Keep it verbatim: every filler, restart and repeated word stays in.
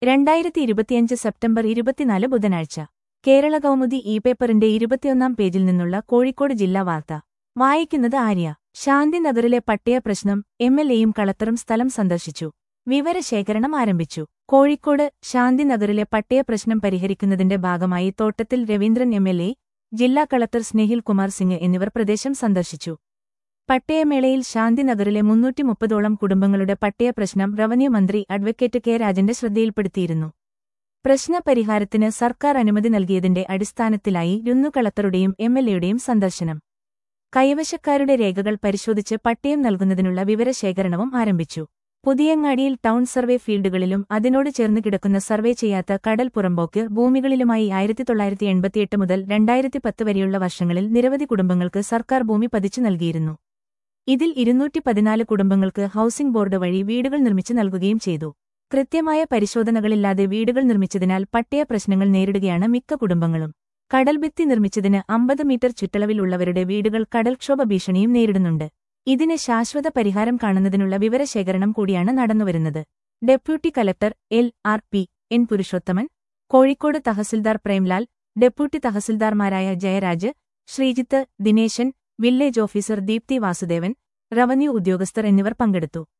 രണ്ടായിരത്തി ഇരുപത്തിയഞ്ച് സെപ്റ്റംബർ ഇരുപത്തിനാല് ബുധനാഴ്ച കേരള കൗമുദി ഇ പേപ്പറിന്റെ ഇരുപത്തിയൊന്നാം പേജിൽ നിന്നുള്ള കോഴിക്കോട് ജില്ലാ വാർത്ത വായിക്കുന്നത് ആര്യ. ശാന്തിനഗറിലെ പട്ടയ പ്രശ്നം എം എൽ എയും കളക്ടറും സ്ഥലം സന്ദർശിച്ചു. വിവരശേഖരണം ആരംഭിച്ചു. കോഴിക്കോട് ശാന്തിനഗറിലെ പട്ടയ പ്രശ്നം പരിഹരിക്കുന്നതിന്റെ ഭാഗമായി Thottathil Raveendran M L A, ജില്ലാ കളക്ടർ സ്നേഹിൽ കുമാർ സിംഗ് എന്നിവർ പ്രദേശം സന്ദർശിച്ചു. പട്ടയമേളയിൽ ശാന്തിനഗറിലെ മുന്നൂറ്റി മുപ്പതോളം കുടുംബങ്ങളുടെ പട്ടയ പ്രശ്നം റവന്യൂ മന്ത്രി അഡ്വക്കേറ്റ് കെ രാജന്റെ ശ്രദ്ധയിൽപ്പെടുത്തിയിരുന്നു. പ്രശ്ന പരിഹാരത്തിന് സർക്കാർ അനുമതി നൽകിയതിന്റെ അടിസ്ഥാനത്തിലായി രുന്നു കളക്ടറുടെയും എം എൽ എയുടെയും സന്ദർശനം. കൈവശക്കാരുടെ രേഖകൾ പരിശോധിച്ച് പട്ടയം നൽകുന്നതിനുള്ള വിവരശേഖരണവും ആരംഭിച്ചു. പുതിയങ്ങാടിയിൽ ടൗൺ സർവേ ഫീൽഡുകളിലും അതിനോട് ചേർന്ന് കിടക്കുന്ന സർവേ ചെയ്യാത്ത കടൽ പുറമ്പോക്ക് ഭൂമികളിലുമായി ആയിരത്തി തൊള്ളായിരത്തി എൺപത്തിയെട്ട് മുതൽ രണ്ടായിരത്തി പത്ത് വരെയുള്ള വർഷങ്ങളിൽ നിരവധി കുടുംബങ്ങൾക്ക് സർക്കാർ ഭൂമി പതിച്ചു നൽകിയിരുന്നു. ഇതിൽ ഇരുന്നൂറ്റി പതിനാല് കുടുംബങ്ങൾക്ക് ഹൌസിംഗ് ബോർഡ് വഴി വീടുകൾ നിർമ്മിച്ചു നൽകുകയും ചെയ്തു. കൃത്യമായ പരിശോധനകളില്ലാതെ വീടുകൾ നിർമ്മിച്ചതിനാൽ പട്ടയ പ്രശ്നങ്ങൾ നേരിടുകയാണ് മിക്ക കുടുംബങ്ങളും. കടൽഭിത്തി നിർമ്മിച്ചതിന് അമ്പത് മീറ്റർ ചുറ്റളവിലുള്ളവരുടെ വീടുകൾ കടൽക്ഷോഭ ഭീഷണിയും നേരിടുന്നുണ്ട്. ഇതിന് ശാശ്വത പരിഹാരം കാണുന്നതിനുള്ള വിവരശേഖരണം കൂടിയാണ് നടന്നുവരുന്നത്. Deputy collector L R P N Purushothaman, Kozhikode tahsildar Premlal, deputy തഹസിൽദാർമാരായ Jayaraj, Sreejith, Dineshan, village officer Deepthi Vasudevan, revenue ഉദ്യോഗസ്ഥർ എന്നിവർ പങ്കെടുത്തു.